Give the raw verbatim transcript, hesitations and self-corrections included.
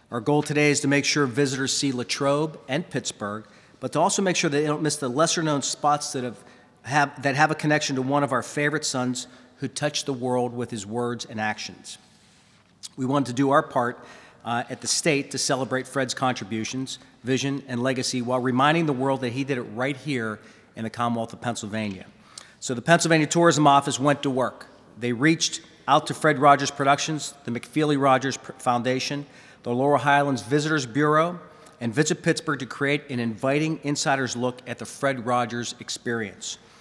Our goal today is to make sure visitors see Latrobe and Pittsburgh, but to also make sure that they don't miss the lesser-known spots that have, have, that have a connection to one of our favorite sons who touched the world with his words and actions. We wanted to do our part uh, at the state to celebrate Fred's contributions, vision, and legacy while reminding the world that he did it right here in the Commonwealth of Pennsylvania. So the Pennsylvania Tourism Office went to work. They reached out to Fred Rogers Productions, the McFeely Rogers Foundation, the Laurel Highlands Visitors Bureau, and Visit Pittsburgh to create an inviting insider's look at the Fred Rogers experience.